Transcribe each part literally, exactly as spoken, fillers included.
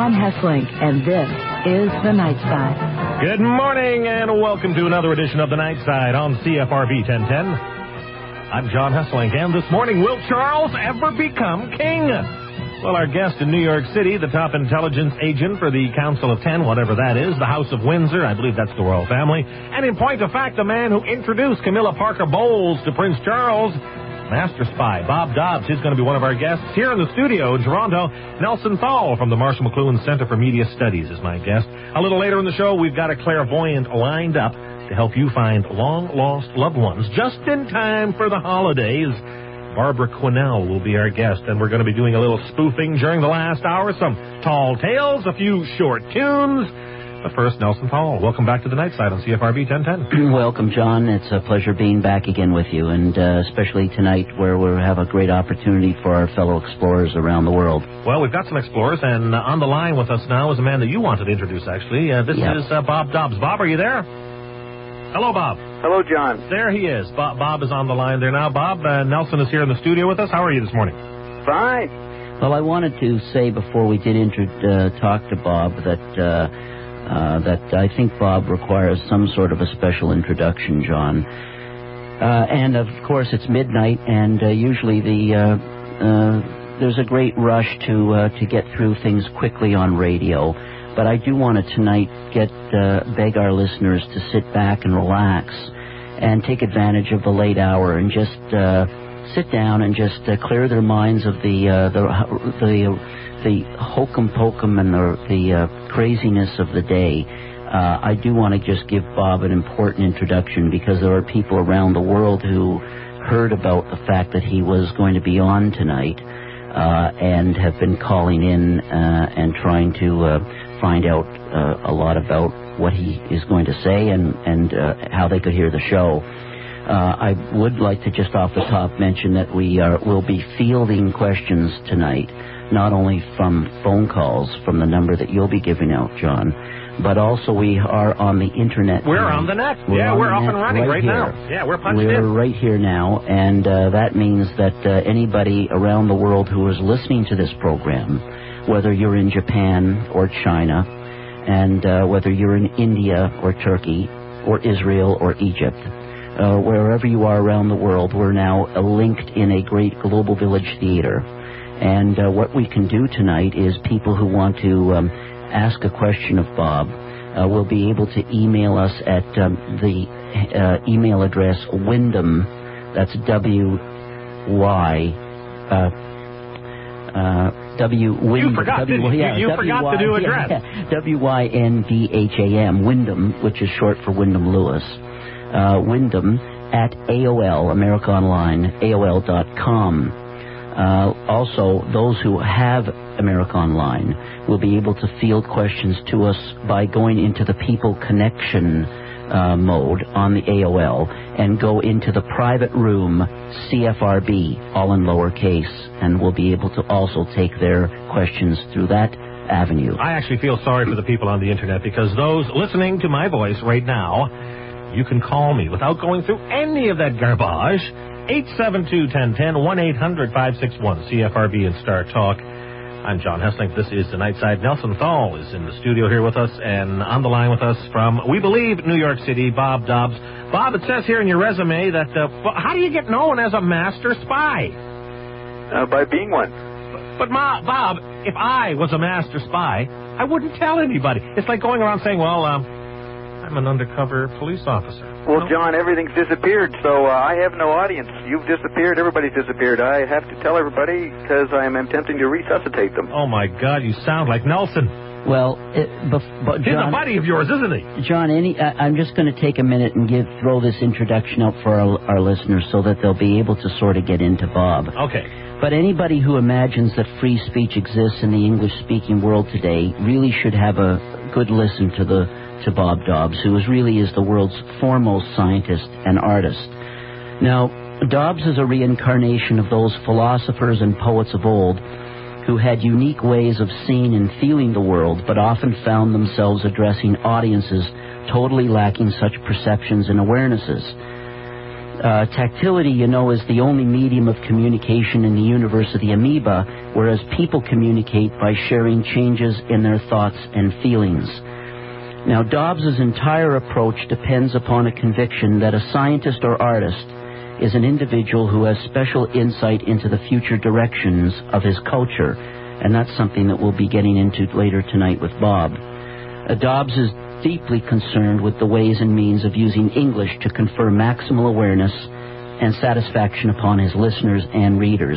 John Hesslink, and this is The Night Side. Good morning, and welcome to another edition of The Night Side on C F R B ten ten. I'm John Hesslink, and this morning, will Charles ever become king? Well, our guest in New York City, the top intelligence agent for the Council of Ten, whatever that is, the House of Windsor, I believe that's the royal family, and in point of fact, the man who introduced Camilla Parker Bowles to Prince Charles, Master Spy Bob Dobbs. He's going to be one of our guests here in the studio in Toronto. Nelson Thal from the Marshall McLuhan Center for Media Studies is my guest. A little later in the show, we've got a clairvoyant lined up to help you find long-lost loved ones just in time for the holidays. Barbara Quinnell will be our guest, and we're going to be doing a little spoofing during the last hour, some tall tales, a few short tunes. But first, Nelson Thal, welcome back to the Night Side on C F R B ten ten. Welcome, John. It's a pleasure being back again with you, and uh, especially tonight where we have a great opportunity for our fellow explorers around the world. Well, we've got some explorers, and uh, on the line with us now is a man that you wanted to introduce, actually. Uh, this yep. is uh, Bob Dobbs. Bob, are you there? Hello, Bob. Hello, John. There he is. Bob, Bob is on the line there now. Bob, uh, Nelson is here in the studio with us. How are you this morning? Fine. Well, I wanted to say before we did intro- uh, talk to Bob that... Uh, Uh, that I think Bob requires some sort of a special introduction, John. Uh, and, of course, it's midnight, and uh, usually the uh, uh, there's a great rush to uh, to get through things quickly on radio. But I do want to tonight get uh, beg our listeners to sit back and relax and take advantage of the late hour and just uh, sit down and just uh, clear their minds of the uh, the the. the hokum pokum and the, the uh, craziness of the day. Uh, I do want to just give Bob an important introduction because there are people around the world who heard about the fact that he was going to be on tonight uh, and have been calling in uh, and trying to uh, find out uh, a lot about what he is going to say and, and uh, how they could hear the show. Uh, I would like to just off the top mention that we are, will be fielding questions tonight, not only from phone calls from the number that you'll be giving out, John, but also we are on the Internet. We're now. on the net. We're yeah, we're up and running right, right now. Yeah, we're punched we're in. We're right here now, and uh, that means that uh, anybody around the world who is listening to this program, whether you're in Japan or China, and uh, whether you're in India or Turkey or Israel or Egypt, Uh, wherever you are around the world, we're now uh, linked in a great global village theater. And uh, what we can do tonight is people who want to um, ask a question of Bob uh, will be able to email us at um, the uh, email address Wyndham, that's W Y, uh, uh, W, Wyndham. You forgot, w, you? Yeah, you w, forgot y, to do address. Yeah, W Y N D H A M, Wyndham, which is short for Wyndham Lewis. Uh, Wyndham at A O L, America Online, A O L dot com. Uh, also, those who have America Online will be able to field questions to us by going into the People Connection uh, mode on the A O L and go into the private room C F R B, all in lowercase, and we'll be able to also take their questions through that avenue. I actually feel sorry for the people on the Internet because those listening to my voice right now, you can call me without going through any of that garbage. eight seven two, one zero one zero, one eight hundred, five six one, C F R B and Star Talk. I'm John Hesslink. This is The Night Side. Nelson Thal is in the studio here with us, and on the line with us from, we believe, New York City, Bob Dobbs. Bob, it says here in your resume that, uh, well, how do you get known as a master spy? Uh, by being one. But, Ma, Bob, if I was a master spy, I wouldn't tell anybody. It's like going around saying, well, um, I'm an undercover police officer. Well, no? John, everything's disappeared, so uh, I have no audience. You've disappeared. Everybody's disappeared. I have to tell everybody because I am attempting to resuscitate them. Oh, my God, you sound like Nelson. Well, it, bef- but He's John, a buddy of yours, isn't he? John, any, I, I'm just going to take a minute and give throw this introduction out for our, our listeners so that they'll be able to sort of get into Bob. Okay. But anybody who imagines that free speech exists in the English-speaking world today really should have a good listen to the to Bob Dobbs, who is really is the world's foremost scientist and artist. Now, Dobbs is a reincarnation of those philosophers and poets of old who had unique ways of seeing and feeling the world, but often found themselves addressing audiences totally lacking such perceptions and awarenesses. Uh, tactility, you know, is the only medium of communication in the universe of the amoeba, whereas people communicate by sharing changes in their thoughts and feelings. Now, Dobbs's entire approach depends upon a conviction that a scientist or artist is an individual who has special insight into the future directions of his culture, and that's something that we'll be getting into later tonight with Bob. Uh, Dobbs is deeply concerned with the ways and means of using English to confer maximal awareness and satisfaction upon his listeners and readers.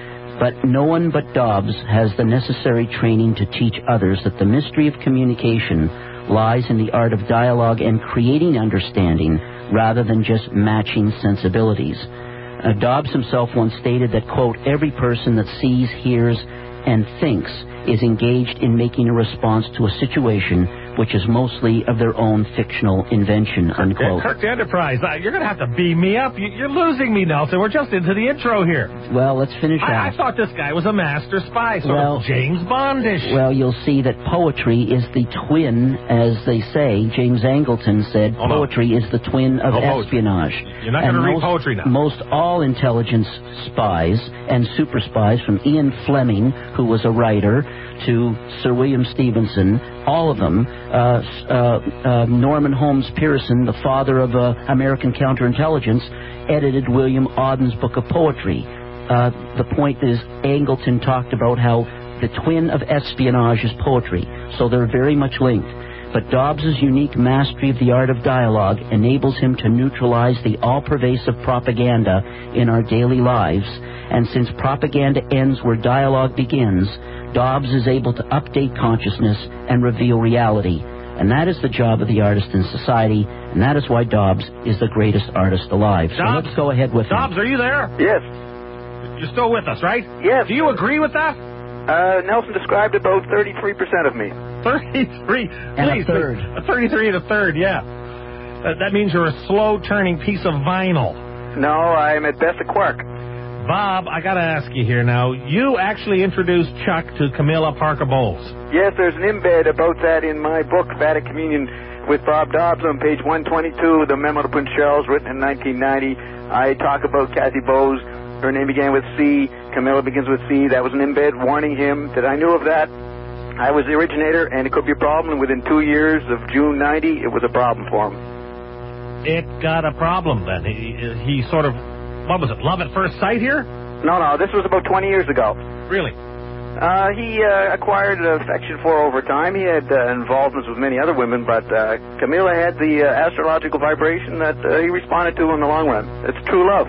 But no one but Dobbs has the necessary training to teach others that the mystery of communication lies in the art of dialogue and creating understanding rather than just matching sensibilities. Uh, Dobbs himself once stated that, quote, every person that sees, hears, and thinks is engaged in making a response to a situation which is mostly of their own fictional invention, unquote. Kirk the Enterprise, uh, you're going to have to beam me up. You, you're losing me, Nelson. We're just into the intro here. Well, let's finish I, out. I thought this guy was a master spy, sort well, of James Bondish. Well, you'll see that poetry is the twin, as they say. James Angleton said, oh, no. poetry is the twin of oh, espionage. You're not going to read most, poetry now. Most all intelligence spies and super spies, from Ian Fleming, who was a writer, to Sir William Stevenson, all of them, uh, uh, uh, Norman Holmes Pearson, the father of uh, American counterintelligence, edited William Auden's book of poetry. Uh, the point is, Angleton talked about how the twin of espionage is poetry, so they're very much linked. But Dobbs's unique mastery of the art of dialogue enables him to neutralize the all-pervasive propaganda in our daily lives, and since propaganda ends where dialogue begins, Dobbs is able to update consciousness and reveal reality. And that is the job of the artist in society, and that is why Dobbs is the greatest artist alive. So Dobbs, let's go ahead with Dobbs, him. are you there? Yes. You're still with us, right? Yes. Do you agree with that? Uh, Nelson described about thirty-three percent of me. thirty-three. And Please, a third. A thirty-three and a third, yeah. That, that means you're a slow-turning piece of vinyl. No, I'm at best a quark. Bob, I got to ask you here now. You actually introduced Chuck to Camilla Parker Bowles. Yes, there's an embed about that in my book, Vatican Communion with Bob Dobbs, on page one twenty-two, the memo to Prince Charles, written in nineteen ninety. I talk about Kathy Bowes. Her name began with C. Camilla begins with C. That was an embed warning him that I knew of that. I was the originator, and it could be a problem. Within two years of June ninety, it was a problem for him. It got a problem then. He, he sort of, what was it, love at first sight here? No, no, this was about twenty years ago. Really? Uh, he uh, acquired affection for her over time. He had uh, involvements with many other women, but uh, Camilla had the uh, astrological vibration that uh, he responded to in the long run. It's true love.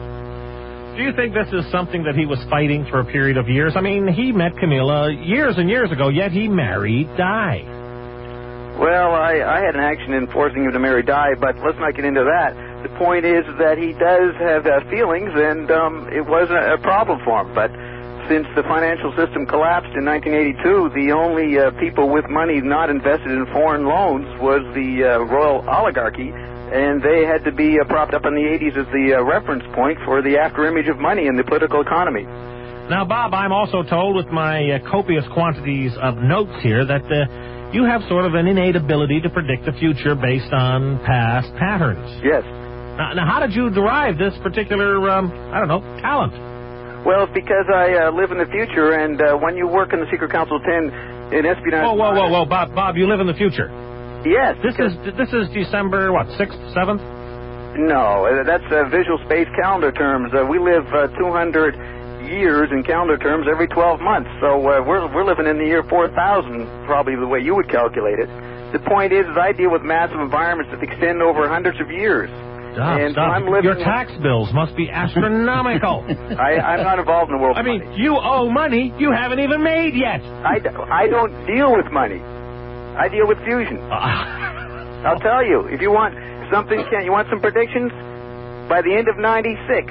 Do you think this is something that he was fighting for a period of years? I mean, he met Camilla years and years ago, yet he married Di. Well, I, I had an action in forcing him to marry Di, but let's not get into that. The point is that he does have uh, feelings, and um, it wasn't a problem for him. But since the financial system collapsed in nineteen eighty-two, the only uh, people with money not invested in foreign loans was the uh, royal oligarchy, and they had to be uh, propped up in the eighties as the uh, reference point for the after-image of money in the political economy. Now, Bob, I'm also told with my uh, copious quantities of notes here that uh, you have sort of an innate ability to predict the future based on past patterns. Yes. Now, now how did you derive this particular, um, I don't know, talent? Well, it's because I uh, live in the future, and uh, when you work in the Secret Council of Ten in espionage... Whoa, whoa, whoa, whoa, Bob, Bob, you live in the future. Yes. This is this is December, what, sixth, seventh? No, uh, that's uh, visual space calendar terms. Uh, we live uh, two hundred years in calendar terms every twelve months, so uh, we're we're living in the year four thousand, probably the way you would calculate it. The point is, is I deal with massive environments that extend over hundreds of years. Stop, and stop. I'm living Your tax bills must be astronomical. I, I'm not involved in the world I of mean, money. you owe money you haven't even made yet. I, I don't deal with money. I deal with fusion. Uh, I'll tell you, if you want something, Ken, you want some predictions? By the end of ninety-six,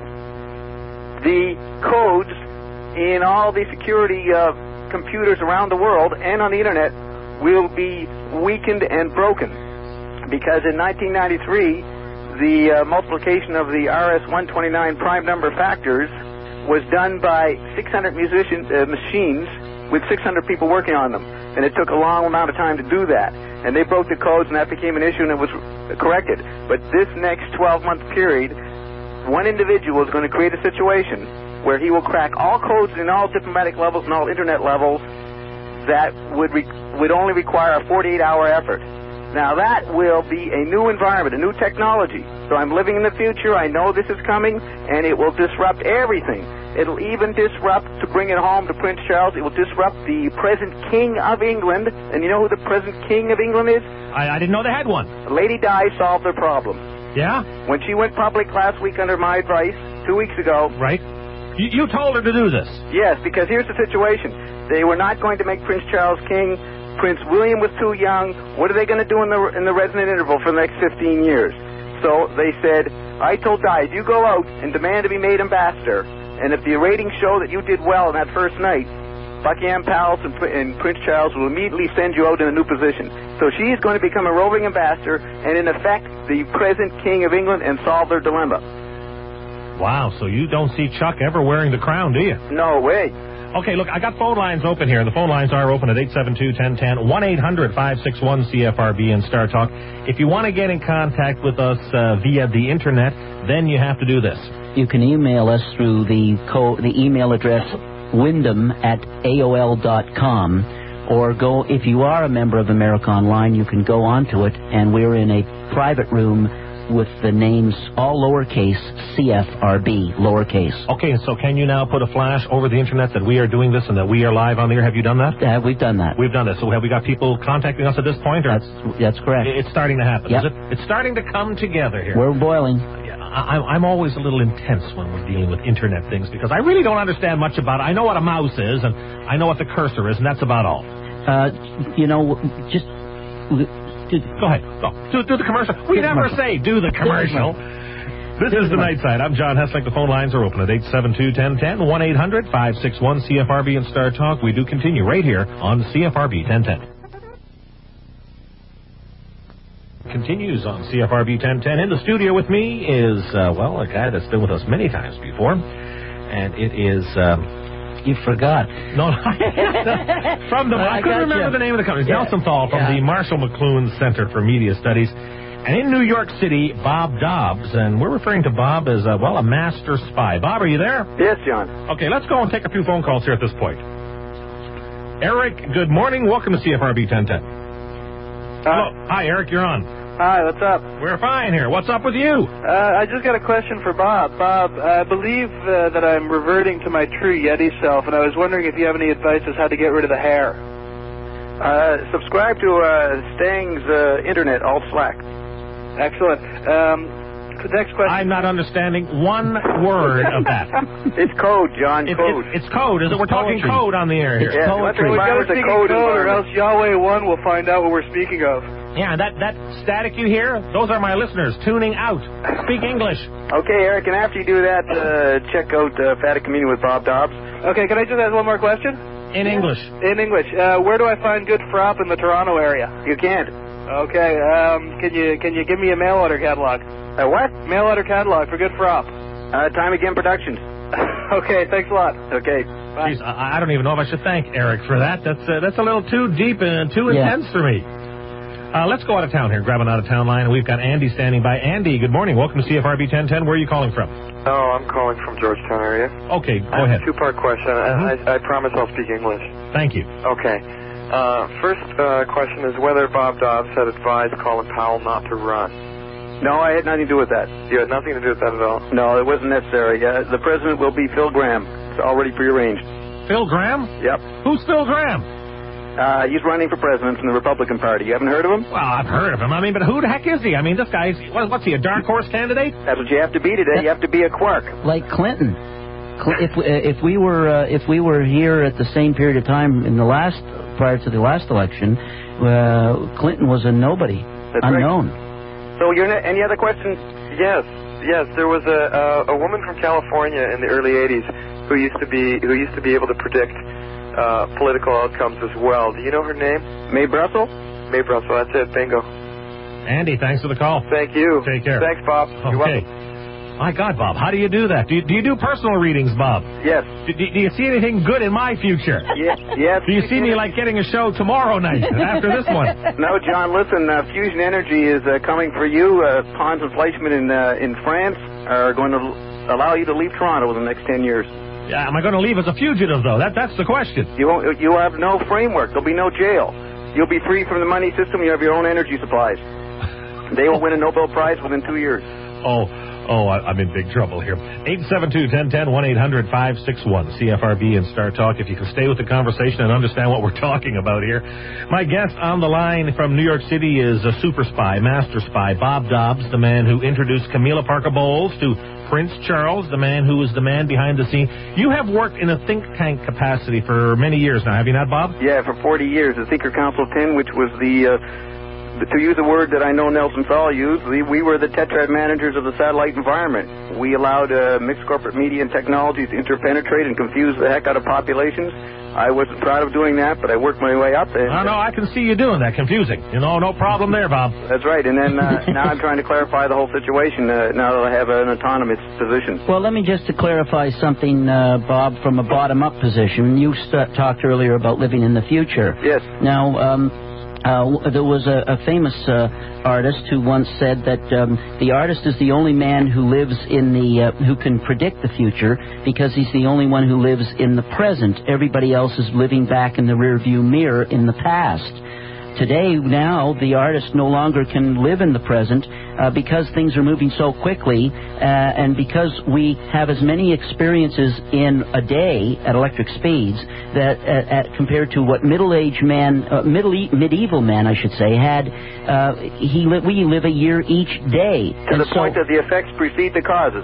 the codes in all the security uh, computers around the world and on the internet will be weakened and broken. Because in nineteen ninety-three, the uh, multiplication of the R S one twenty-nine prime number factors was done by six hundred musicians, uh, machines with six hundred people working on them. And it took a long amount of time to do that. And they broke the codes, and that became an issue, and it was corrected. But this next twelve-month period, one individual is going to create a situation where he will crack all codes in all diplomatic levels and all internet levels that would re- would only require a forty-eight hour effort. Now, that will be a new environment, a new technology. So I'm living in the future. I know this is coming, and it will disrupt everything. It'll even disrupt, to bring it home to Prince Charles, it will disrupt the present King of England. And you know who the present King of England is? I, I didn't know they had one. Lady Di solved their problem. Yeah? When she went public last week under my advice, two weeks ago. Right. You, you told her to do this. Yes, because here's the situation. They were not going to make Prince Charles king. Prince William was too young. What are they going to do in the in the resident interval for the next fifteen years? So they said, I told Di, if you go out and demand to be made ambassador, and if the ratings show that you did well on that first night, Buckingham Palace and, and Prince Charles will immediately send you out in a new position. So she's going to become a roving ambassador and, in effect, the present King of England and solve their dilemma. Wow, so you don't see Chuck ever wearing the crown, do you? No way. Okay, look, I got phone lines open here. The phone lines are open at eight seven two, one zero one zero, one eight hundred, five six one, C F R B and Star Talk. If you want to get in contact with us uh, via the Internet, then you have to do this. You can email us through the co- the email address wyndham at A O L dot com, or go, if you are a member of America Online, you can go onto it, and we're in a private room with the names all lowercase, C F R B, lowercase. Okay, so can you now put a flash over the Internet that we are doing this and that we are live on the air? Have you done that? Uh, we've done that. We've done this. So have we got people contacting us at this point? Or? That's that's correct. It's starting to happen, yep. is it? It's starting to come together here. We're boiling. Yeah, I, I'm always a little intense when we're dealing with Internet things because I really don't understand much about it. I know what a mouse is, and I know what the cursor is, and that's about all. Uh, you know, just... Go ahead. Go. Do, do the commercial. We do never commercial. say do the commercial. This is the Night Side. I'm John Hessling. The phone lines are open at eight seven two, one zero one zero, one eight hundred, five six one, C F R B and Star Talk. We do continue right here on C F R B ten ten. Continues on C F R B ten ten. In the studio with me is, uh, well, a guy that's been with us many times before. And it is... Um, You forgot. No, from the I, I couldn't remember you. the name of the company. Yeah. Nelsenthal from yeah. the Marshall McLuhan Center for Media Studies. And in New York City, Bob Dobbs, and we're referring to Bob as, uh, well, a master spy. Bob, are you there? Yes, John. Okay, let's go and take a few phone calls here at this point. Eric, good morning. Welcome to C F R B ten ten. Hello. Hi, Eric, you're on. Hi, what's up? We're fine here. What's up with you? Uh, I just got a question for Bob. Bob, I believe uh, that I'm reverting to my true Yeti self, and I was wondering if you have any advice as how to get rid of the hair. Uh, subscribe to uh, Stang's uh, Internet, Alt Slack. Excellent. Um, the next question... I'm not understanding one word of that. It's code, John, it, code. It, it's code. Is it? We're talking poetry. code on the air here. It's yeah, poetry. We've got to speak in code, code, or else Yahweh one will find out what we're speaking of. Yeah, that, that static you hear, those are my listeners tuning out. Speak English. Okay, Eric, and after you do that, uh, check out uh, Fat Communion with Bob Dobbs. Okay, can I just ask one more question? In English. In English. Uh, where do I find good frop in the Toronto area? You can't. Okay, um, can you can you give me a mail order catalog? Uh, what? Mail order catalog for good frop. Uh, Time Again Productions. Okay, thanks a lot. Okay. Jeez, I, I don't even know if I should thank Eric for that. That's uh, that's a little too deep and too Yeah. intense for me. Uh, let's go out of town here, grab an out-of-town line. We've got Andy standing by. Andy, good morning. Welcome to C F R B ten ten. Where are you calling from? Oh, I'm calling from Georgetown area. Okay, go I have ahead. a two-part question. Mm-hmm. I, I promise I'll speak English. Thank you. Okay. Uh, first uh, question is whether Bob Dobbs had advised Colin Powell not to run. No, I had nothing to do with that. You had nothing to do with that at all? No, it wasn't necessary. Uh, the president will be Phil Graham. It's already prearranged. Phil Graham? Yep. Who's Phil Graham? Uh, he's running for president from the Republican Party. You haven't heard of him? Well, I've heard of him. I mean, but who the heck is he? I mean, this guy's, what, what's he, a dark horse candidate? That's what you have to be today. You have to be a quark. Like Clinton. Cl- If uh, if we were uh, if we were here at the same period of time in the last prior to the last election, uh, Clinton was a nobody, That's unknown. Right. So, you're ne- any other questions? Yes. Yes. There was a uh, a woman from California in the early eighties who used to be who used to be able to predict uh, political outcomes as well. Do you know her name? Mae Brussel? Mae Brussel. That's it. Bingo. Andy, thanks for the call. Thank you. Take care. Thanks, Bob. You're Okay. welcome. My God, Bob, how do you do that? Do you, do you do personal readings, Bob? Yes. Do, do, do you see anything good in my future? Yes. yes. Do you see me like getting a show tomorrow night after this one? No, John, listen, uh, fusion energy is uh, coming for you. Uh, Pons and Fleischmann in, uh, in France are going to allow you to leave Toronto in the next ten years. Yeah, am I going to leave as a fugitive, though? That That's the question. You won't, you have no framework. There'll be no jail. You'll be free from the money system. You have your own energy supplies. They will win a Nobel Prize within two years. Oh, oh, I, I'm in big trouble here. eight seven two, one zero one zero, one eight hundred, five six one, C F R B and Star Talk. If you can stay with the conversation and understand what we're talking about here. My guest on the line from New York City is a super spy, master spy, Bob Dobbs, the man who introduced Camilla Parker Bowles to Prince Charles, the man who was the man behind the scene. You have worked in a think tank capacity for many years now, have you not, Bob? Yeah, for forty years. The Thinker Council ten, which was the... Uh, To use a word that I know Nelson Fell used, we, we were the tetrad managers of the satellite environment. We allowed uh, mixed corporate media and technology to interpenetrate and confuse the heck out of populations. I wasn't proud of doing that, but I worked my way up. And, no, no, I can see you doing that. Confusing. You know, no problem there, Bob. That's right. And then uh, now I'm trying to clarify the whole situation uh, now that I have an autonomous position. Well, let me just to clarify something, uh, Bob, from a bottom-up position. You st- talked earlier about living in the future. Yes. Now, um... Uh, there was a, a famous uh, artist who once said that um, the artist is the only man who lives in the uh, who can predict the future because he's the only one who lives in the present. Everybody else is living back in the rearview mirror in the past. Today, now, the artist no longer can live in the present uh, because things are moving so quickly uh, and because we have as many experiences in a day at electric speeds that uh, at, compared to what middle-aged man, uh, middle medieval man, I should say, had. Uh, he li- we live a year each day. To the so, point that the effects precede the causes.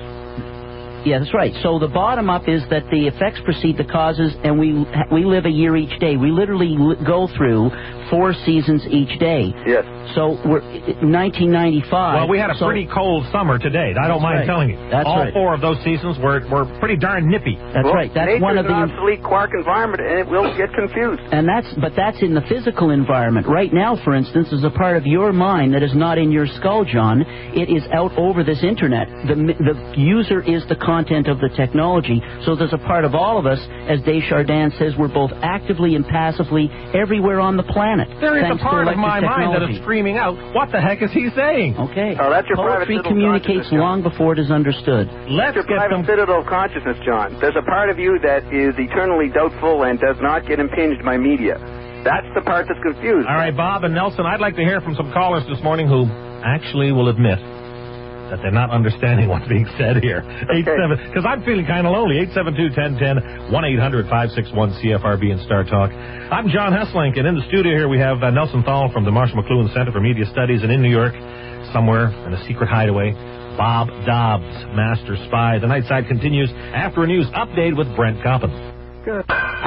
Yeah, that's right. So the bottom up is that the effects precede the causes, and we we live a year each day. We literally li- go through four seasons each day. Yes. So we're nineteen ninety-five. Well, we had a so, pretty cold summer today. I don't mind right. telling you. That's All right. four of those seasons were were pretty darn nippy. That's well, right. That's nature's one of the an obsolete quark environment, and it will get confused. And that's but that's in the physical environment. Right now, for instance, is a part of your mind that is not in your skull, John. It is out over this internet. The the user is the content of the technology. So there's a part of all of us, as Desjardins says, we're both actively and passively everywhere on the planet. There is a thanks to part of my electric mind that technology. is screaming out, what the heck is he saying? Okay. Oh, that's your private Poetry citadel communicates consciousness, long before it is understood. Let's Your get private some... citadel of consciousness, John. There's a part of you that is eternally doubtful and does not get impinged by media. That's the part that's confused. All right, Bob and Nelson, I'd like to hear from some callers this morning who actually will admit that they're not understanding what's being said here. Okay. Because I'm feeling kind of lonely. eight seven two, one zero one zero, one eight hundred, five six one, C F R B and Star Talk. I'm John Hesslink, and in the studio here we have uh, Nelson Thal from the Marshall McLuhan Center for Media Studies, and in New York, somewhere in a secret hideaway, Bob Dobbs, Master Spy. The Night Side continues after a news update with Brent Coppin. Good.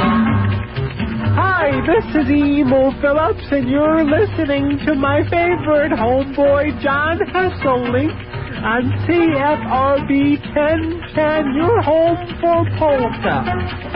Hi, this is Emo Phillips, and you're listening to my favorite homeboy, John Hesselink, on C F R B ten ten, your home for polka.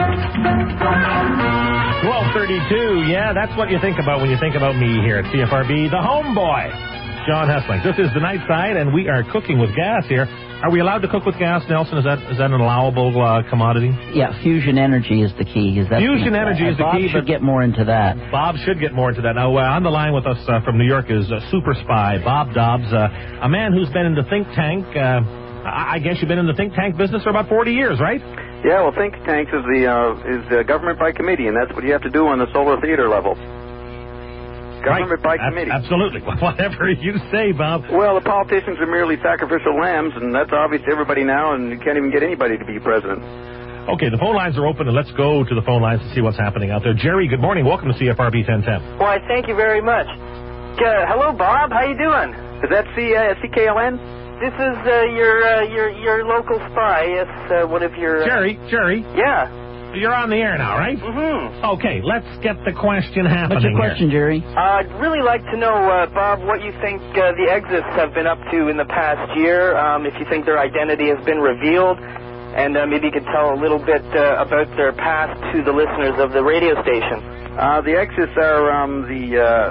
twelve thirty-two, yeah, that's what you think about when you think about me here at C F R B, the homeboy, John Hesslink. This is the Night Side, and we are cooking with gas here. Are we allowed to cook with gas, Nelson? Is that is that an allowable uh, commodity? Yeah, fusion energy is the key. Is that Fusion energy uh, is the Bob key, should but get more into that. Bob should get more into that. Now, uh, on the line with us uh, from New York is uh, super spy Bob Dobbs, uh, a man who's been in the think tank. Uh, I guess you've been in the think tank business for about forty years, right? Yeah, well, think tanks is the uh, is uh, government by committee, and that's what you have to do on the solar theater level. Government right. by committee. Absolutely. Whatever you say, Bob. Well, the politicians are merely sacrificial lambs, and that's obvious to everybody now, and you can't even get anybody to be president. Okay, the phone lines are open, and let's go to the phone lines to see what's happening out there. Jerry, good morning. Welcome to C F R B ten ten. Why, thank you very much. Uh, hello, Bob. How you doing? Is that C, uh, C K L N? This is uh, your uh, your your local spy. Yes, uh, one of your... Uh... Jerry, Jerry. Yeah. You're on the air now, right? Mm-hmm. Okay, let's get the question happening. What's your question, here. Jerry? Uh, I'd really like to know, uh, Bob, what you think uh, the exits have been up to in the past year, um, if you think their identity has been revealed, and uh, maybe you could tell a little bit uh, about their past to the listeners of the radio station. Uh, the exits are um, the uh,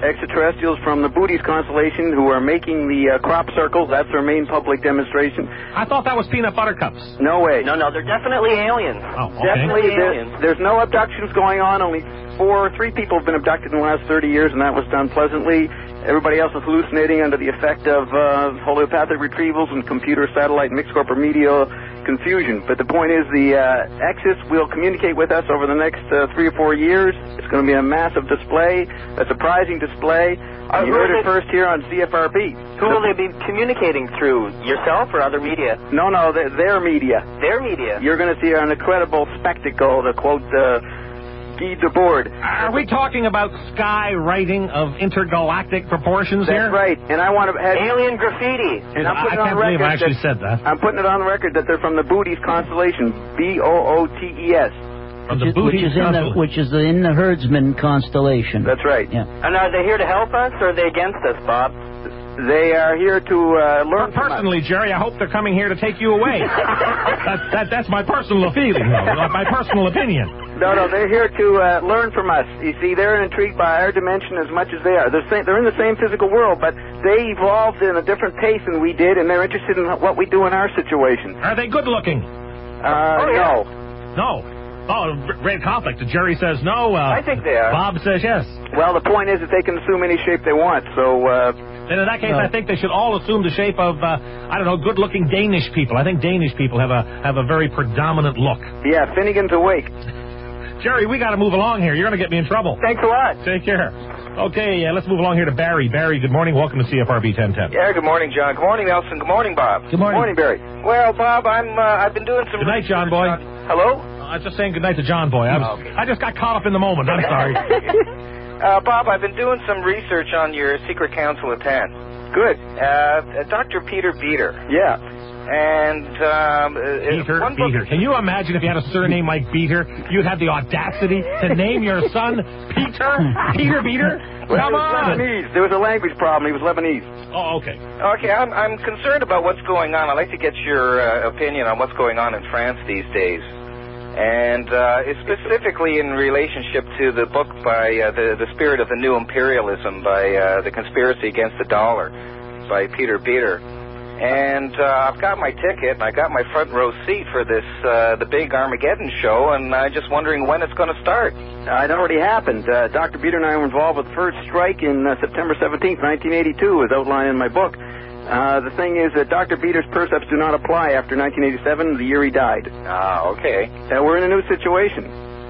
extraterrestrials from the Bootes constellation who are making the uh, crop circles. That's their main public demonstration. I thought that was peanut butter cups. No way. No, no, they're definitely aliens. Oh, okay. Definitely There- aliens. There's no abductions going on. Only four, three people have been abducted in the last thirty years, and that was done pleasantly. Everybody else is hallucinating under the effect of uh, homeopathic retrievals and computer, satellite, mixed corporate media confusion. But the point is, the uh, Axis will communicate with us over the next uh, three or four years. It's going to be a massive display, a surprising display. Uh, you who heard are it they- first here on C F R B. Who will they be communicating through? Yourself or other media? No, no, their, their media. Their media. You're going to see an incredible spectacle, to quote uh, Guy Debord. Are we talking about sky writing of intergalactic proportions That's here? right, and I want to have... Alien graffiti. And I'm I putting it can't on believe record I actually that- said that. I'm putting it on the record that they're from the Bootes constellation, B O O T E S. From the which, is, which Bootes is in the constellation. which is the, in the herdsman constellation. That's right. Yeah. And are they here to help us or are they against us, Bob? They are here to uh, learn from us. Personally, Jerry, I hope they're coming here to take you away. that, that, that's my personal feeling, though, my personal opinion. No, no, they're here to uh, learn from us. You see, they're intrigued by our dimension as much as they are. They're, same, they're in the same physical world, but they evolved in a different pace than we did, and they're interested in what we do in our situation. Are they good looking? Uh, Oh, yeah. no. No. Oh, great conflict. Jerry says no. Uh, I think they are. Bob says yes. Well, the point is that they can assume any shape they want, so... Uh, And in that case, No. I think they should all assume the shape of, uh, I don't know, good-looking Danish people. I think Danish people have a have a very predominant look. yeah, Finnegan's awake. Jerry, we got to move along here. You're going to get me in trouble. Thanks a lot. Take care. Okay, uh, let's move along here to Barry. Barry, good morning. Welcome to C F R B ten ten. Yeah, good morning, John. Good morning, Nelson. Good morning, Bob. Good morning. Morning, Barry. Well, Bob, I'm uh, I've been doing some. Good night, John boy. research on- Hello. I was just saying good night to John Boy. I, was, Okay. I just got caught up in the moment. I'm sorry. uh, Bob, I've been doing some research on your secret council of ten. Good. Uh, Doctor Peter Beater. Yeah. And um, uh, Beater, one book- Beater. Can you imagine if you had a surname like Beater? You'd have the audacity to name your son Peter? Peter Beater? Well, Come he was on. Lebanese. There was a language problem. He was Lebanese. Oh, okay. Okay, I'm I'm concerned about what's going on. I'd like to get your uh, opinion on what's going on in France these days, and uh, specifically in relationship to the book by uh, the the Spirit of the New Imperialism by uh, the Conspiracy Against the Dollar by Peter Beater. And uh, I've got my ticket, and I got my front row seat for this uh, the big Armageddon show, and I'm just wondering when it's going to start. Uh, it already happened. Uh, Doctor Beater and I were involved with the first strike in uh, September seventeenth, nineteen eighty-two, as outlined in my book. Uh, the thing is that Doctor Beater's percepts do not apply after nineteen eighty-seven, the year he died. Ah, okay. Uh, we're in a new situation.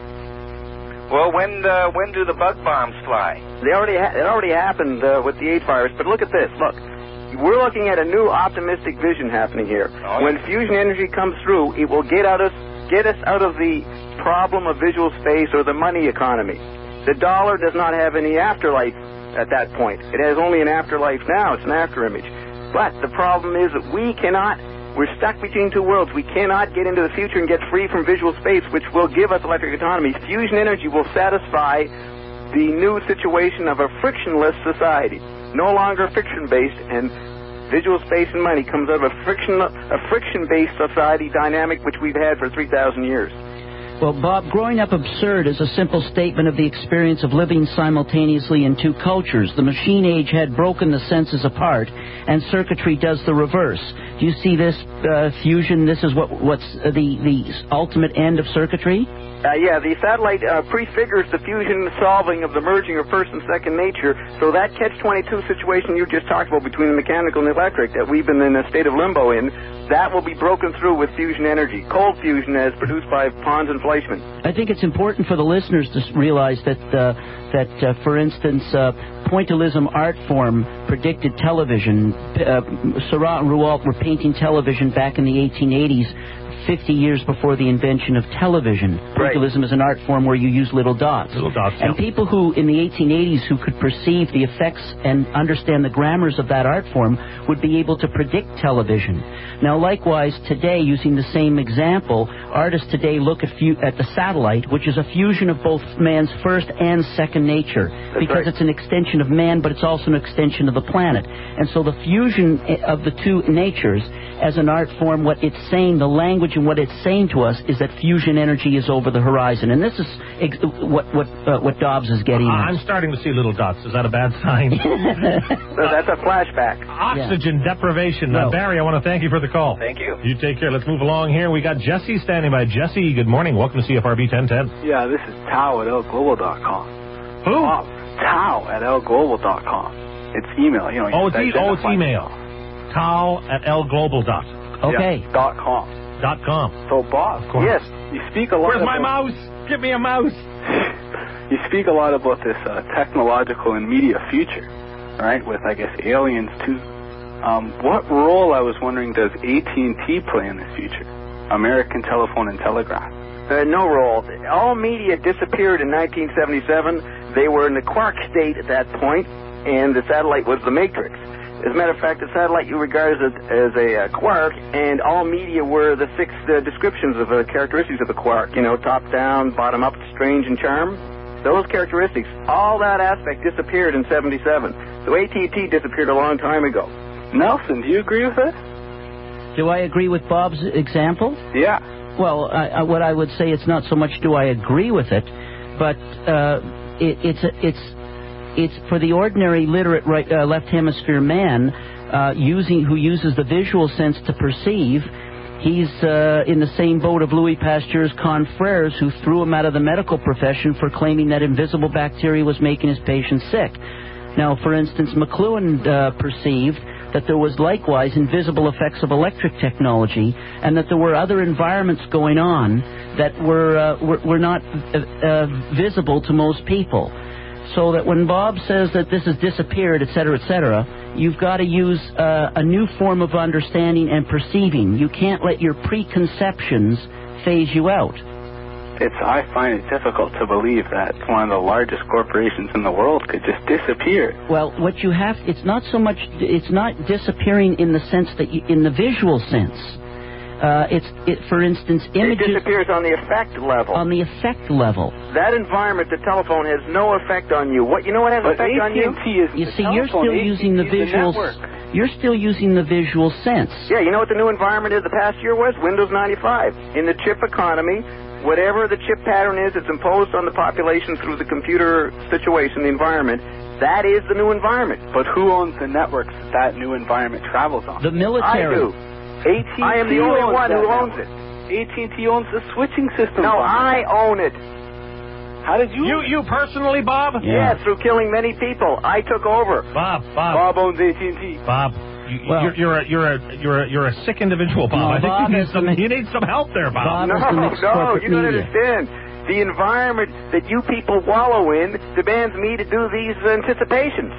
Well, when uh, when do the bug bombs fly? They already ha- it already happened uh, with the AIDS virus, but look at this. Look, we're looking at a new optimistic vision happening here. Oh, yeah. When fusion energy comes through, it will get out us get us out of the problem of visual space or the money economy. The dollar does not have any afterlife at that point. It has only an afterlife now. It's an afterimage. But the problem is that we cannot, we're stuck between two worlds. We cannot get into the future and get free from visual space, which will give us electric autonomy. Fusion energy will satisfy the new situation of a frictionless society. No longer friction-based, and visual space and money comes out of a friction, a friction-based society dynamic which we've had for three thousand years. Well, Bob, growing up absurd is a simple statement of the experience of living simultaneously in two cultures. The machine age had broken the senses apart, and circuitry does the reverse. Do you see this uh, fusion? This is what what's uh, the the ultimate end of circuitry? Uh, yeah, the satellite uh, prefigures the fusion solving of the merging of first and second nature. So that catch twenty-two situation you just talked about between the mechanical and the electric that we've been in a state of limbo in, that will be broken through with fusion energy. Cold fusion as produced by Pons and Fleischmann. I think it's important for the listeners to realize that, uh, that uh, for instance, uh, pointillism art form predicted television. Uh, Seurat and Rouault were painting television back in the eighteen eighties, fifty years before the invention of television. Right. Pointillism is an art form where you use little dots. Little dots, And yeah. people who, in the eighteen eighties, who could perceive the effects and understand the grammars of that art form would be able to predict television. Now, likewise, today, using the same example, artists today look at, fu- at the satellite, which is a fusion of both man's first and second nature, because right. it's an extension of man, but it's also an extension of the planet. And so the fusion of the two natures as an art form, what it's saying, the language and what it's saying to us is that fusion energy is over the horizon. And this is ex- what what uh, what Dobbs is getting Uh, at. I'm starting to see little dots. Is that a bad sign? So that's a flashback. Oxygen deprivation. Uh, No. Barry, I want to thank you for the call. Thank you. You take care. Let's move along here. We got Jesse standing by. Jesse, good morning. Welcome to C F R B ten ten. Yeah, this is Tao at L Global dot com. Who? Oh, Tao at L Global dot com. It's email. You know. Oh, you it's, e- oh, it's identify- email. Tao at L Global dot. Okay. Yeah, dot com. Dot com. So, Bob, course. yes, you speak a lot Where's my about... mouse? Give me a mouse. You speak a lot about this uh, technological and media future, right, with, I guess, aliens, too. Um, what role, I was wondering, does A T and T play in this future? American Telephone and Telegraph. Uh, no role. All media disappeared in nineteen seventy-seven. They were in the quark state at that point, and the satellite was the matrix. As a matter of fact, the satellite you regard as a, as a uh, quark, and all media were the six uh, descriptions of the characteristics of the quark. You know, top down, bottom up, strange, and charm. Those characteristics, all that aspect disappeared in seventy-seven. So A T and T disappeared a long time ago. Nelson, do you agree with this? Do I agree with Bob's example? Yeah. Well, I, I, what I would say, it's not so much do I agree with it, but uh, it, it's a, it's it's for the ordinary literate right, uh, left hemisphere man uh, using who uses the visual sense to perceive. He's uh, in the same boat of Louis Pasteur's confrères who threw him out of the medical profession for claiming that invisible bacteria was making his patients sick. Now, for instance, McLuhan uh, perceived that there was likewise invisible effects of electric technology, and that there were other environments going on that were uh, were, were not uh, uh, visible to most people. So that when Bob says that this has disappeared, et cetera, et cetera, you've got to use uh, a new form of understanding and perceiving. You can't let your preconceptions phase you out. It's, I find it difficult to believe that one of the largest corporations in the world could just disappear. Well, what you have, it's not so much, it's not disappearing in the sense that, you, in the visual sense. Uh, it's, it, for instance, images... It disappears on the effect level. On the effect level. That environment, the telephone, has no effect on you. What you know what has But effect on you? A T and T isn't You the see, you're telephone. still using the A T and T is visual... network. You're still using the visual sense. Yeah, you know what the new environment is the past year was? Windows ninety-five. In the chip economy, whatever the chip pattern is that's imposed on the population through the computer situation, the environment, that is the new environment. But who owns the networks that that new environment travels on? The military. I do. A T and T I am the only owns one that who owns network. it. A T and T owns the switching system. No, Bob. I own it. How did you? You, you personally, Bob? Yeah. Yeah, through killing many people. I took over. Bob, Bob, Bob owns A T and T. Bob. You, Well- you're, you're a you're a you're a you're a sick individual, Bob. No, I think Bob you need is some the- you need some help there, Bob. Bob- No, is the mixed no, corporate you don't media. understand. The environment that you people wallow in demands me to do these anticipations.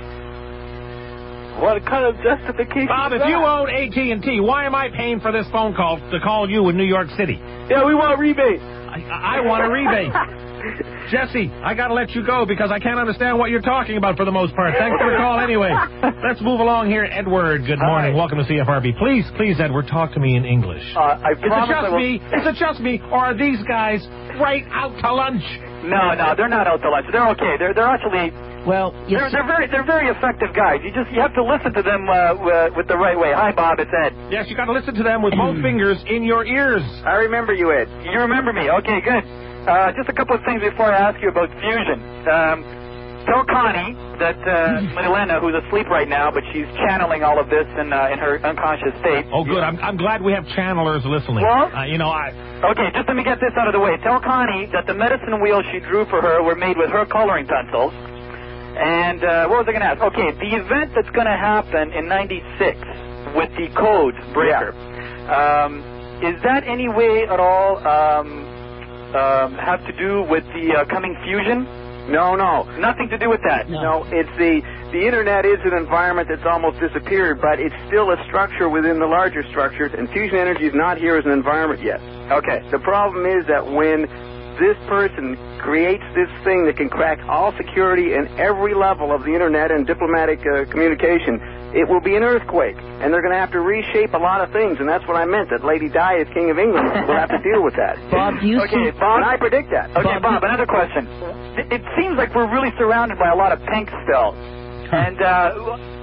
What kind of justification Bob, is if you that? own A T and T, why am I paying for this phone call to call you in New York City? Yeah, we want rebate. I, I want a rebate. Jesse, I got to let you go because I can't understand what you're talking about for the most part. Thanks for the call anyway. Let's move along here. Edward, good morning. Hi. Welcome to C F R B. Please, please, Edward, talk to me in English. Uh, I Is it promise I just will... me? Is it just me? Or are these guys right out to lunch? No, no, they're not out to lunch. They're okay. They're they're actually Well, you they're, see- they're very they're very effective guys. You just you have to listen to them uh, w- with the right way. Hi, Bob. It's Ed. Yes, you got to listen to them with both fingers in your ears. I remember you, Ed. You remember me? Okay, good. Uh, just a couple of things before I ask you about fusion. Um, tell Connie that uh, Milena, who's asleep right now, but she's channeling all of this in uh, in her unconscious state. Oh, good. I'm I'm glad we have channelers listening. What? Uh, you know, I. Okay, just let me get this out of the way. Tell Connie that the medicine wheels she drew for her were made with her coloring pencils. And uh, what was I going to ask? Okay, the event that's going to happen in ninety-six with the codes breaker, um, is that any way at all um, um, have to do with the uh, coming fusion? No, no. Nothing to do with that. No, it's the the internet is an environment that's almost disappeared, but it's still a structure within the larger structures, and fusion energy is not here as an environment yet. Okay. The problem is that when this person creates this thing that can crack all security and every level of the internet and diplomatic uh, communication, it will be an earthquake, and they're going to have to reshape a lot of things, and that's what I meant, that Lady Di as King of England will have to deal with that. Bob, do you Okay, see... Bob. And I predict that. Okay, Bob, another question. It, it seems like we're really surrounded by a lot of pink still. And uh,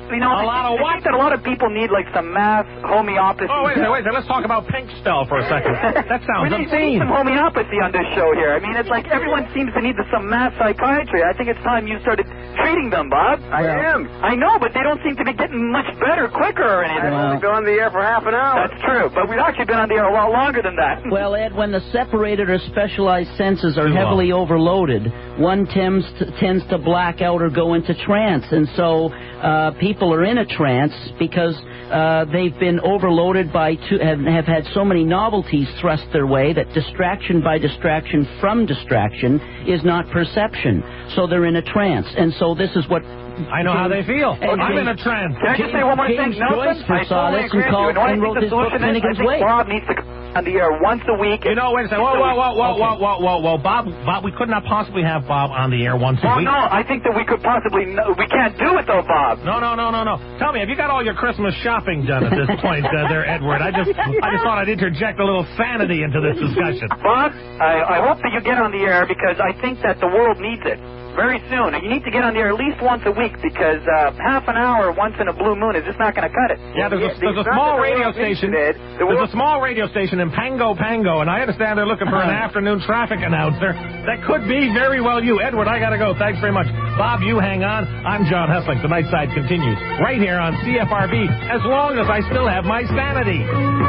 you know, A lot of I what? think that a lot of people need like some math, homeopathy. Oh, wait a minute, wait a minute. Let's talk about pink spell for a second. That sounds we need, we need obscene. some homeopathy on this show here. I mean, it's like everyone seems to need some math psychiatry. I think it's time you started treating them, Bob. I Well- am. I know, but they don't seem to be getting much better, quicker, or anything. I've only been on the air for half an hour. That's true, but we've actually been on the air a lot longer than that. Well, Ed, when the separated or specialized senses are Too long. heavily overloaded, one tends to, tends to black out or go into trance. And so uh, people are in a trance because uh, they've been overloaded by, two, have, have had so many novelties thrust their way that distraction by distraction from distraction is not perception. So they're in a trance. And so this is what... I know how they feel. And I'm James- in a trance. Can I just say one more James thing? Nelson, Joyce I foresaw totally this agree with and you. called You know what I and think wrote the his book solution is? Finnegan's I think Way. Bob needs to come on the air once a week. You know, wait a second. Whoa, whoa, whoa, whoa, whoa, whoa, whoa, whoa. Bob, Bob, we could not possibly have Bob on the air once a Well, week. no, I think that we could possibly... No, we can't do it, though, Bob. No, no, no, no, no. Tell me, have you got all your Christmas shopping done at this point, uh, there, Edward? I just, I just thought I'd interject a little sanity into this discussion. Bob, I, I hope that you get on the air because I think that the world needs it very soon. And you need to get on the air at least once a week because uh, half an hour once in a blue moon is just not going to cut it. Yeah, there's a, there's a Not small that the radio world needs station. it, Ed. The There's world- a small radio station in Pango Pango, and I understand they're looking for an afternoon traffic announcer. That could be very well you. Edward, I gotta go. Thanks very much. Bob, you hang on. I'm John Hessling. The Night Side continues right here on C F R B as long as I still have my sanity.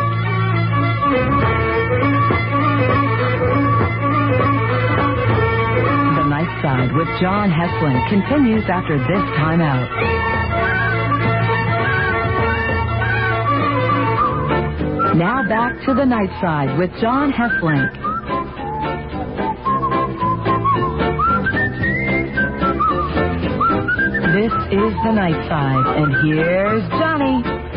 The Night Side with John Hessling continues after this time out. Now back to the Night Side with John Hessling. This is the Night Side, and here's Johnny.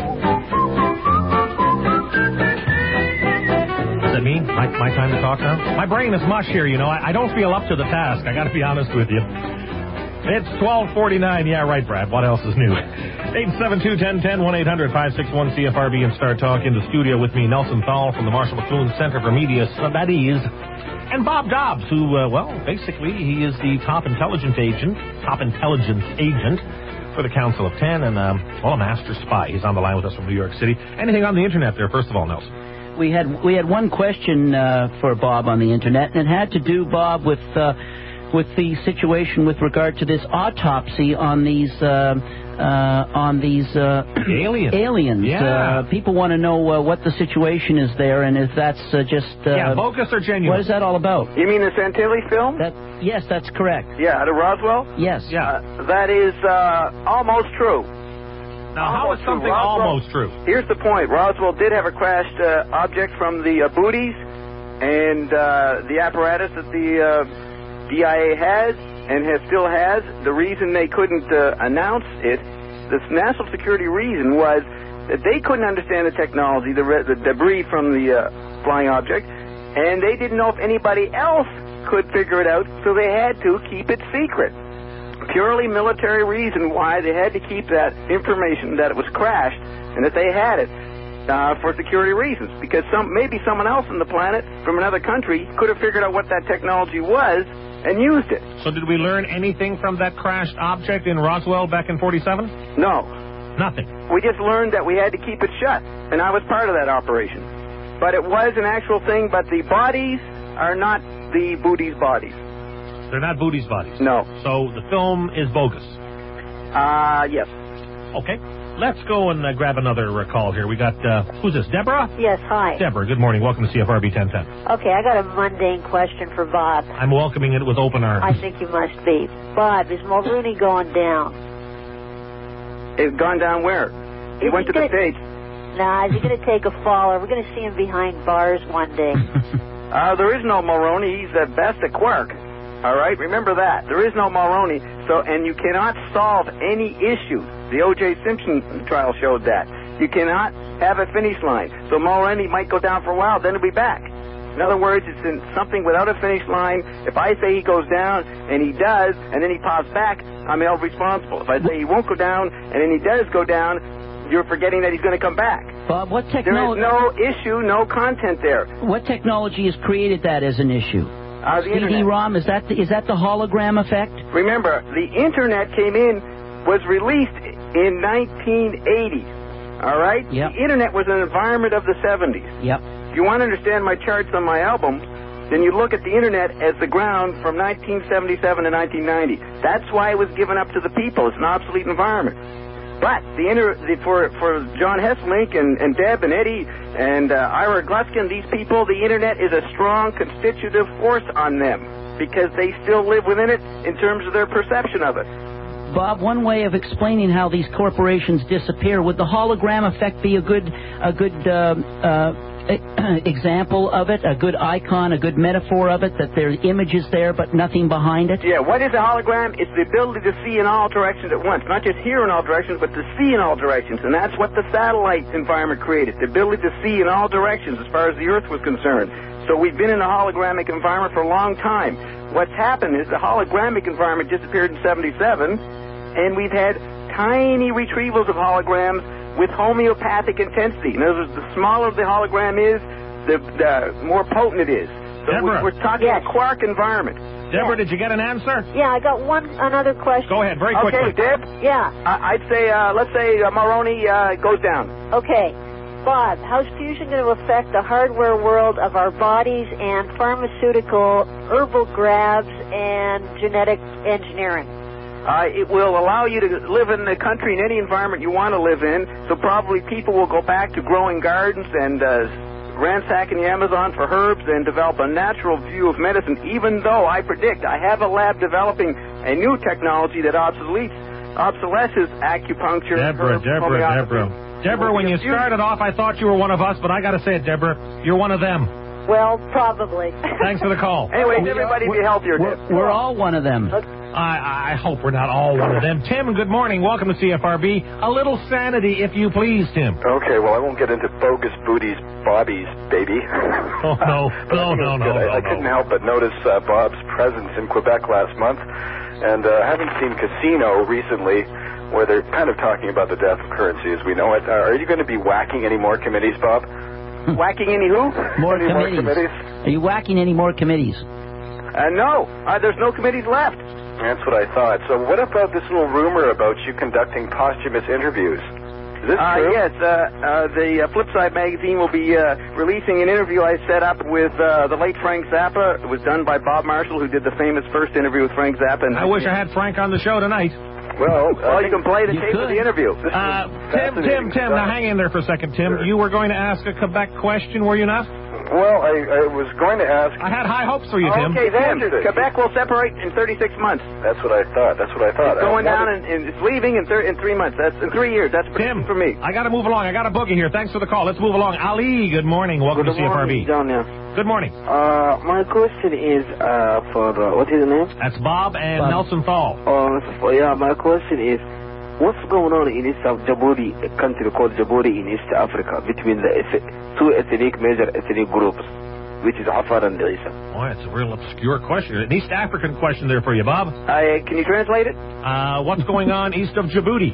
Is that me? My, my time to talk now? My brain is mush here, you know. I, I don't feel up to the task. I got to be honest with you. It's twelve forty-nine. Yeah, right, Brad. What else is new? eight seven two, one oh one oh, one eight hundred, five six one, C F R B, and Star Talk. In the studio with me, Nelson Thal from the Marshall McLuhan Center for Media Studies. And Bob Dobbs, who, uh, well, basically, he is the top intelligence agent, top intelligence agent for the Council of Ten, and, um, well, a master spy. He's on the line with us from New York City. Anything on the Internet there, first of all, Nelson? We had we had one question uh, for Bob on the Internet, and it had to do, Bob, with uh, with the situation with regard to this autopsy on these uh, uh, on these uh, aliens. aliens. Yeah. Uh, people want to know uh, what the situation is there, and if that's uh, just uh, yeah, bogus or genuine? What is that all about? You mean the Santilli film? That yes, that's correct. Yeah, out of Roswell? Yes. Yeah. Uh, that is uh, almost true. Now, how is Almost true. something Roswell- almost true? Here's the point. Roswell did have a crashed uh, object from the uh, booties and uh, the apparatus that the uh, D I A has and has, still has. The reason they couldn't uh, announce it, the national security reason was that they couldn't understand the technology, the, re- the debris from the uh, flying object, and they didn't know if anybody else could figure it out, so they had to keep it secret. Purely military reason why they had to keep that information that it was crashed and that they had it uh, for security reasons. Because some maybe someone else on the planet from another country could have figured out what that technology was and used it. So did we learn anything from that crashed object in Roswell back in forty-seven? No. Nothing. We just learned that we had to keep it shut, and I was part of that operation. But it was an actual thing, but the bodies are not the booties' bodies. They're not booties' bodies. No. So the film is bogus. Uh, yes. Okay. Let's go and uh, grab another uh, call here. We got, uh, who's this, Deborah? Yes, hi. Deborah, good morning. Welcome to C F R B ten ten. Okay, I got a mundane question for Bob. I'm welcoming it with open arms. I think you must be. Bob, is Mulrooney going down? It's gone down where? He Is went he to the gonna- States. Nah, is he going to take a fall? Are we going to see him behind bars one day? Uh, there is no Mulroney. He's at best a quark. All right, remember that. There is no Mulroney. So, and you cannot solve any issue. The O J Simpson trial showed that. You cannot have a finish line. So Mulroney might go down for a while, then he'll be back. In other words, it's in something without a finish line. If I say he goes down, and he does, and then he pops back, I'm held responsible. If I say he won't go down, and then he does go down, you're forgetting that he's going to come back. Bob, what There technology? is no issue, no content there. What technology has created that as an issue? Uh, the C D internet. ROM, is that the, is that the hologram effect? Remember, the internet came in, was released in nineteen eighty. All right? Yep. The Internet was an environment of the seventies. Yep. If you want to understand my charts on my album, then you look at the Internet as the ground from nineteen seventy-seven to nineteen ninety. That's why it was given up to the people. It's an obsolete environment. But the inter, the, for for John Hesselink and, and Deb and Eddie and uh, Ira Gluskin, these people, the Internet is a strong constitutive force on them because they still live within it in terms of their perception of it. Bob, one way of explaining how these corporations disappear, would the hologram effect be a good a good uh, uh, example of it, a good icon, a good metaphor of it, that there's images there but nothing behind it? Yeah, what is a hologram? It's the ability to see in all directions at once. Not just hear in all directions, but to see in all directions. And that's what the satellite environment created, the ability to see in all directions as far as the Earth was concerned. So we've been in a hologramic environment for a long time. What's happened is the hologramic environment disappeared in seventy-seven, and we've had tiny retrievals of holograms with homeopathic intensity. In other words, the smaller the hologram is, the, the more potent it is. So Deborah. we're talking Yes. a quark environment. Deborah, Yeah. did you get an answer? Yeah, I got one another question. Go ahead, very quickly. Okay, Deb, Yeah. I- I'd say, uh, let's say uh, Moroni uh, goes down. Okay. Bob, how's fusion going to affect the hardware world of our bodies and pharmaceutical herbal grabs and genetic engineering? Uh, it will allow you to live in the country in any environment you want to live in, so probably people will go back to growing gardens and uh, ransacking the Amazon for herbs and develop a natural view of medicine, even though I predict I have a lab developing a new technology that obsoletes, obsolesces acupuncture. Deborah, herbs, Deborah, homeopathy. Deborah. Deborah, when you started off, I thought you were one of us, but I got to say it, Deborah, you're one of them. Well, probably. Thanks for the call. Anyway, everybody be healthier, We're, Deb. we're all one of them. I, I hope we're not all one of them. Tim, good morning. Welcome to C F R B. A little sanity, if you please, Tim. Okay, well, I won't get into bogus booties, Bobby's baby. Oh, no. But No, I think no, it's no, good. I, no, I no. couldn't help but notice uh, Bob's presence in Quebec last month. And uh, having seen Casino recently, where they're kind of talking about the death of currency as we know it, uh, are you going to be whacking any more committees, Bob? Whacking any who? More Any more committees. committees? Are you whacking any more committees? Uh, no, uh, there's no committees left. That's what I thought. So what about this little rumor about you conducting posthumous interviews? Is this Uh, true? yes, uh, uh, the uh, Flipside magazine will be uh, releasing an interview I set up with uh, the late Frank Zappa. It was done by Bob Marshall, who did the famous first interview with Frank Zappa. And I wish I had Frank on the show tonight. Well, Well, you can play the You tape of could. the interview. Uh, Tim, Tim, Tim, now hang in there for a second, Tim. You were going to ask a Quebec question, were you not? Well, I, I was going to ask... I had high hopes for you, Tim. Okay, Tim. Answered it. Quebec will separate in thirty-six months. That's what I thought. That's what I thought. It's going I down wanted- and, and it's leaving in, thir- in three months. That's in three years. That's Tim, for me. I got to move along. I got a boogie here. Thanks for the call. Let's move along. Ali, good morning. Welcome to C F R B. John, yeah. Good morning. Uh, my question is uh, for, uh, what is the name? That's Bob and Bob. Nelson Thal. Uh, for, yeah, my question is, what's going on in East of Djibouti, a country called Djibouti in East Africa, between the eth- two ethnic, major ethnic groups, which is Afar and Isa? Boy, it's a real obscure question. An East African question there for you, Bob. Uh, can you translate it? Uh, what's going on east of Djibouti?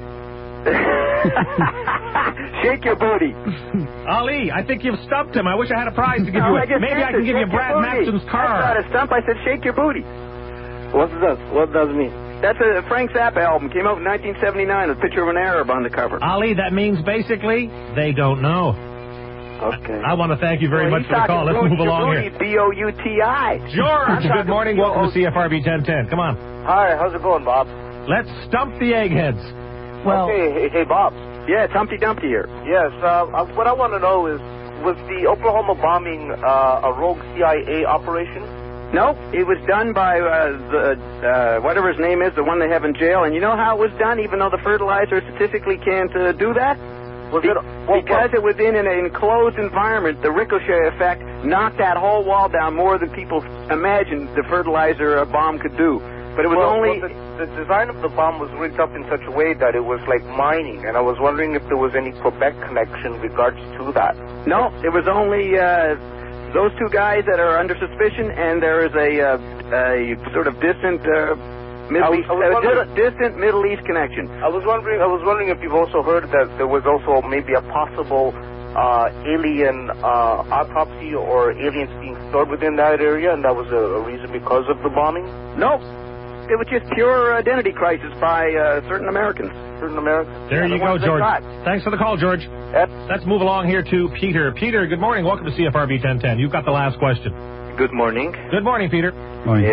Shake your booty. Ali, I think you've stumped him. I wish I had a prize to give No, you. I just Maybe I can answered, give you shake your Brad booty. Maxton's That's not car. a stump. I said shake your booty. What's that? What does it mean? That's a Frank Zappa album. Came out in nineteen seventy-nine with a picture of an Arab on the cover. Ali, that means basically they don't know. Okay. I want to thank you very Well, much he's for the call. Let's talking move along booty, here. B O U T I. George, good morning. Welcome to C F R B ten ten. Come on. Hi, how's it going, Bob? Let's stump the eggheads. Well, Okay, hey, hey, Bob. Yeah, it's Humpty Dumpty here. Yes, uh, uh, what I want to know is, was the Oklahoma bombing uh, a rogue C I A operation? No, it was done by uh, the uh, whatever his name is, the one they have in jail. And you know how it was done, even though the fertilizer statistically can't uh, do that? Was Be- it well, because it was in an enclosed environment, the ricochet effect knocked that whole wall down more than people imagined the fertilizer uh, bomb could do. But it was well, only... well, the, the design of the bomb was rigged up in such a way that it was like mining, and I was wondering if there was any Quebec connection regards to that. No, it was only uh, those two guys that are under suspicion, and there is a, uh, a sort of distant uh, Middle I was- East, I was uh, wondering- di- distant Middle East connection. I was wondering. I was wondering if you've also heard that there was also maybe a possible uh, alien uh, autopsy or aliens being stored within that area, and that was a, a reason because of the bombing. No, it was just pure identity crisis by uh, certain Americans. Certain Americans. There yeah, you the go, ones they George. got. Thanks for the call, George. Yep. Let's move along here to Peter. Peter, good morning. Welcome to C F R B ten ten. You've got the last question. Good morning. Good morning, Peter. Morning.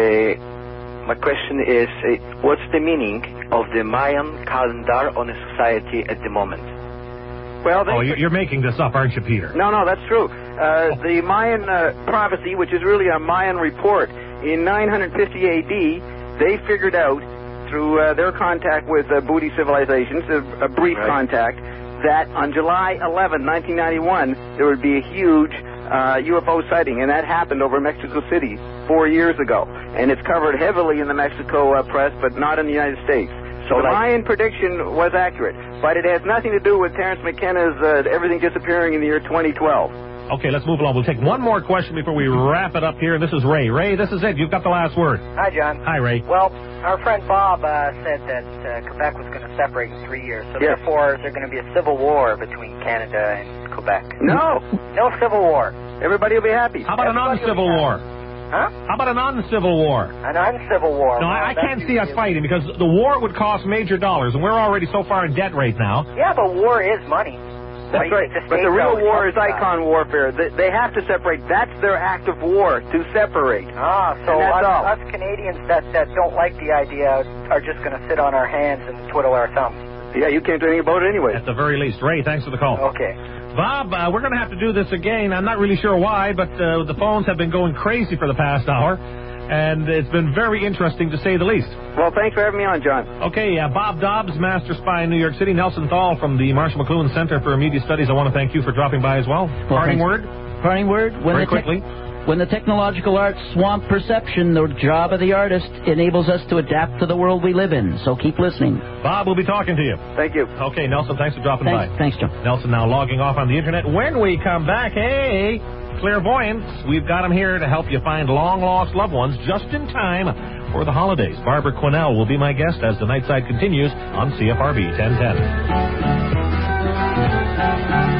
Uh, my question is, uh, what's the meaning of the Mayan calendar on a society at the moment? Well, they oh, you're making this up, aren't you, Peter? No, no, that's true. Uh, the Mayan uh, prophecy, which is really a Mayan report, in nine fifty A D, they figured out, through uh, their contact with uh, Booty civilizations, a, a brief right. contact, that on July eleventh, nineteen ninety-one, there would be a huge uh, U F O sighting, and that happened over Mexico City four years ago. And it's covered heavily in the Mexico uh, press, but not in the United States. So the Mayan prediction was accurate, but it has nothing to do with Terence McKenna's uh, everything disappearing in the year twenty twelve. Okay, let's move along. We'll take one more question before we wrap it up here. This is Ray. Ray, this is it. You've got the last word. Hi, John. Hi, Ray. Well, our friend Bob uh, said that uh, Quebec was going to separate in three years, so yes. therefore there's going to be a civil war between Canada and Quebec. No. No civil war. Everybody will be happy. How about Everybody a non-civil war? Huh? How about a non-civil war? An uncivil war. No, well, I, I can't see us fighting because the war would cost major dollars, and we're already so far in debt right now. Yeah, but war is money. That's right. But the real war is icon warfare. They, they have to separate. That's their act of war, to separate. Ah, so And that's us, all. us Canadians that, that don't like the idea are just going to sit on our hands and twiddle our thumbs. Yeah, you can't do anything about it anyway. At the very least. Ray, thanks for the call. Okay. Bob, uh, we're going to have to do this again. I'm not really sure why, but uh, the phones have been going crazy for the past hour, and it's been very interesting to say the least. Well, thanks for having me on, John. Okay, uh, Bob Dobbs, Master Spy in New York City. Nelson Thal from the Marshall McLuhan Center for Media Studies. I want to thank you for dropping by as well. well Parting word? Parting word? When Very the te- quickly. When the technological arts swamp perception, the job of the artist enables us to adapt to the world we live in. So keep listening. Bob, we'll be talking to you. Thank you. Okay, Nelson, thanks for dropping Thanks, by. thanks, John. Nelson now logging off on the internet. When we come back, hey, clairvoyance, we've got him here to help you find long-lost loved ones just in time for the holidays. Barbara Quinnell will be my guest as the Night Side continues on C F R B ten ten.